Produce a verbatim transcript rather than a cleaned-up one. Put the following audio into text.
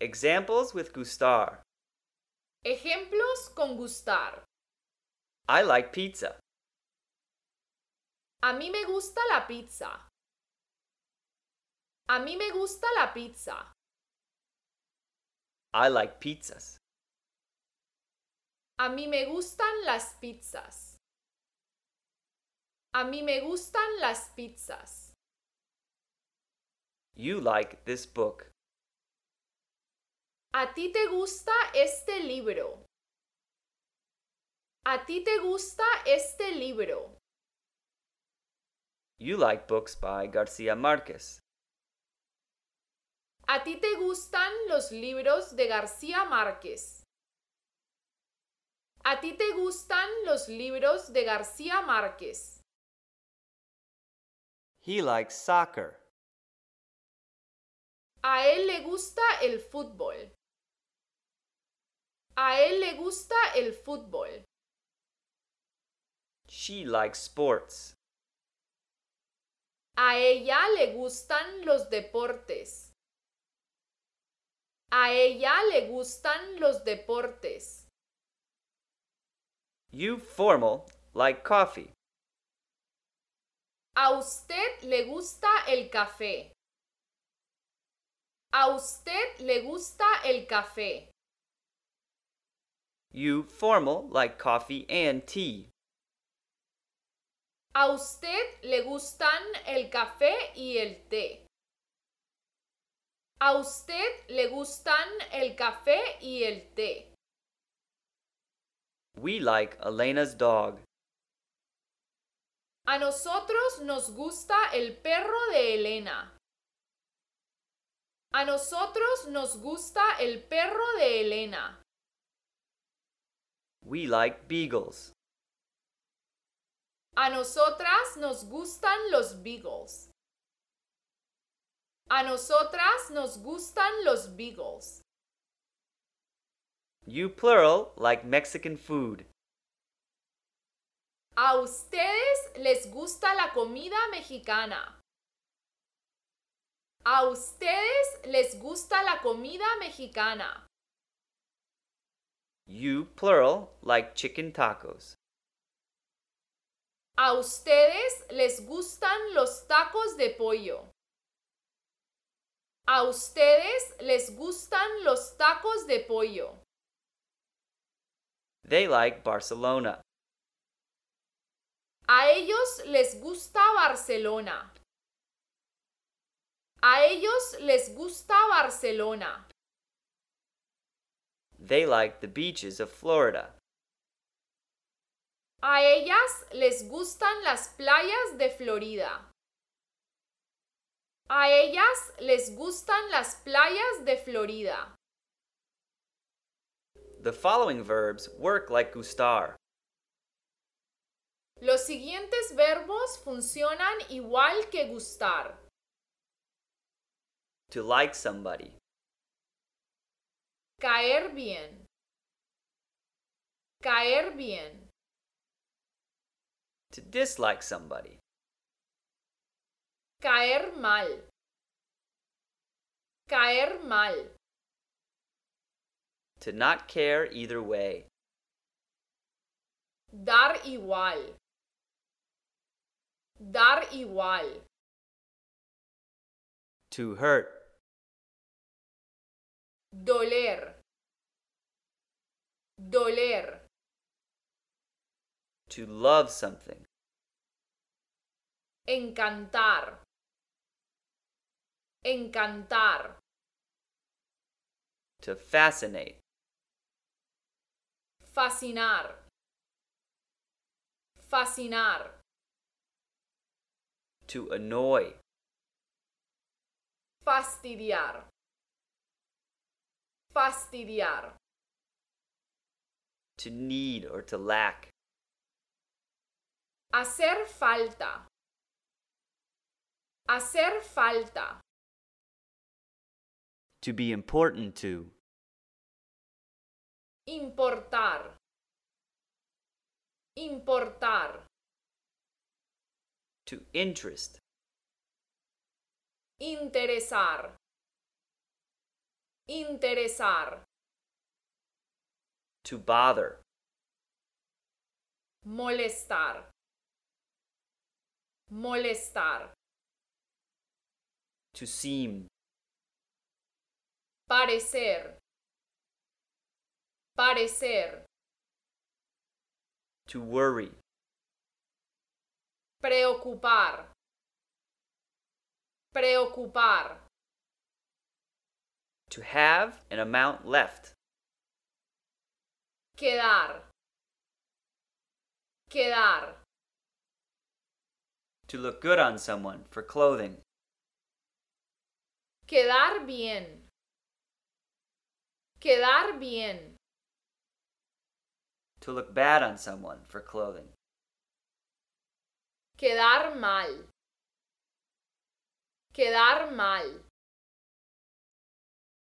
Examples with gustar. Ejemplos con gustar. I like pizza. A mí me gusta la pizza. A mí me gusta la pizza. I like pizzas. A mí me gustan las pizzas. A mí me gustan las pizzas. You like this book. ¿A ti te gusta este libro? ¿A ti te gusta este libro? You like books by Garcia Marquez. ¿A ti te gustan los libros de García Márquez? ¿A ti te gustan los libros de García Márquez? He likes soccer. A él le gusta el fútbol. A él le gusta el fútbol. She likes sports. A ella le gustan los deportes. A ella le gustan los deportes. You formal like coffee. A usted le gusta el café. A usted le gusta el café. You formal like coffee and tea. A usted le gustan el café y el té. A usted le gustan el café y el té. We like Elena's dog. A nosotros nos gusta el perro de Elena. A nosotros nos gusta el perro de Elena. We like beagles. A nosotras nos gustan los beagles. A nosotras nos gustan los beagles. You plural like Mexican food. A ustedes les gusta la comida mexicana. A ustedes les gusta la comida mexicana. You plural like chicken tacos. A ustedes les gustan los tacos de pollo. A ustedes les gustan los tacos de pollo. They like Barcelona. A ellos les gusta Barcelona. A ellos les gusta Barcelona. They like the beaches of Florida. A ellas les gustan las playas de Florida. A ellas les gustan las playas de Florida. The following verbs work like gustar. Los siguientes verbos funcionan igual que gustar. To like somebody. Caer bien. Caer bien. To dislike somebody. Caer mal. Caer mal. To not care either way. Dar igual. Dar igual. To hurt. Doler. Doler. To love something. Encantar. Encantar. To fascinate. Fascinar. Fascinar. To annoy. Fastidiar. Fastidiar. To need or to lack. Hacer falta. Hacer falta. To be important to. Importar. Importar. To interest. Interesar. Interesar. To bother. Molestar. Molestar. To seem. Parecer. Parecer. To worry. Preocupar. Preocupar. To have an amount left. Quedar. Quedar. To look good on someone for clothing. Quedar bien. Quedar bien. To look bad on someone for clothing. Quedar mal. Quedar mal.